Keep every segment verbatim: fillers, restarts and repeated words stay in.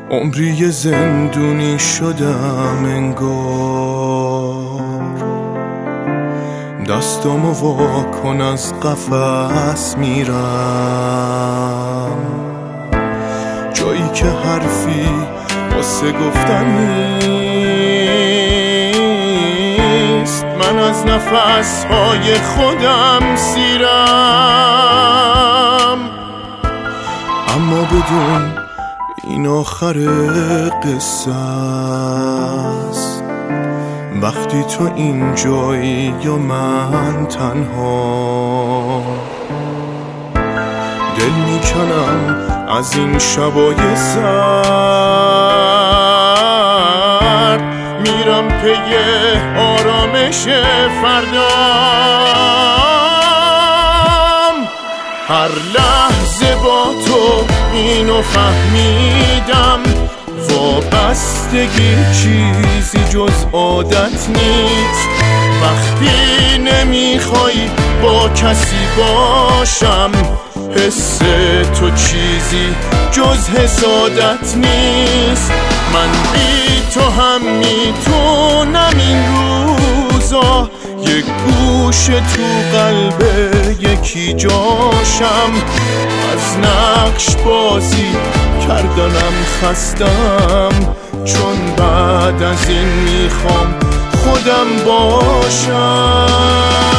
عمری زندونی شدم انگار، دستامو واکن از قفس میرم، جایی که حرفی واسه گفتن نیست. من از نفسهای خودم سیرم، اما بدون این آخر قصه است. وقتی تو اینجایی یا من تنها، دل میکنم از این شبای سرد، میرم پی آرامش فردام. هر لحظه با تو اینو فهمیدم، وابستگی چیزی جز عادت نیست. وقتی نمیخوای با کسی باشم، حس تو چیزی جز حسادت نیست. من بی تو هم میتونم این روزا یک گوش تو قلب یکی جاشم. از نقش بازی کردنم خستم، چون بعد از این میخوام خودم باشم.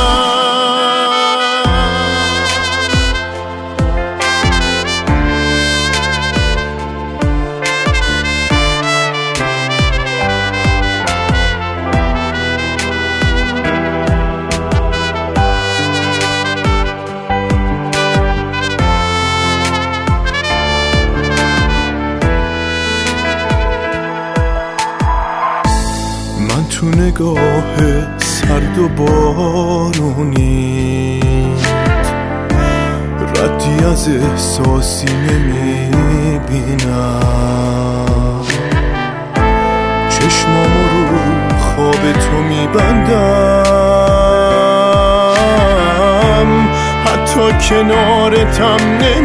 تو نگاه سرد و بارونی، ردی از احساسی نمیبینم. چشمامو رو خواب تو میبندم، حتی کنارتم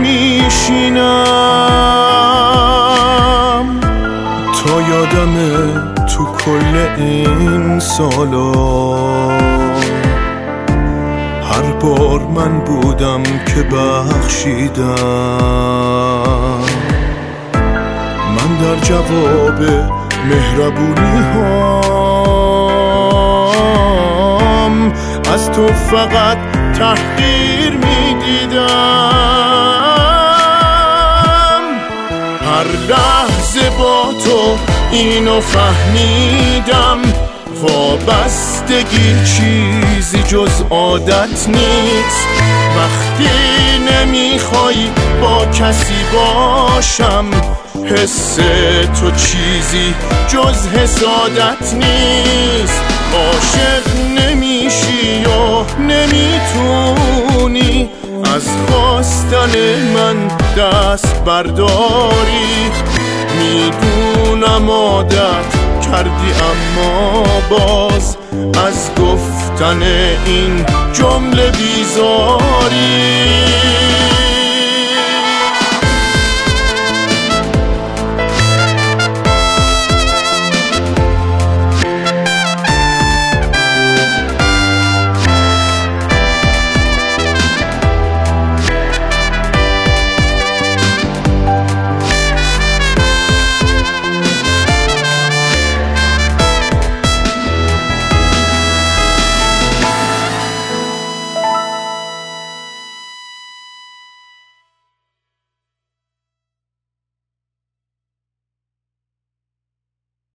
نمیشینم. تا یادمه تو کل این سالا، هر بار من بودم که بخشیدم. من در جواب مهربونی هام از تو فقط تحقیر میدیدم. هر لحظه با تو اینو فهمیدم، وابستگی چیزی جز عادت نیست. وقتی نمیخوای با کسی باشم، حس تو چیزی جز حسادت نیست. عاشق نمیشی یا نمیتونی از خواستن من دست برداری. میدونم عادت کردی، اما باز از گفتن این جمله بیزاری.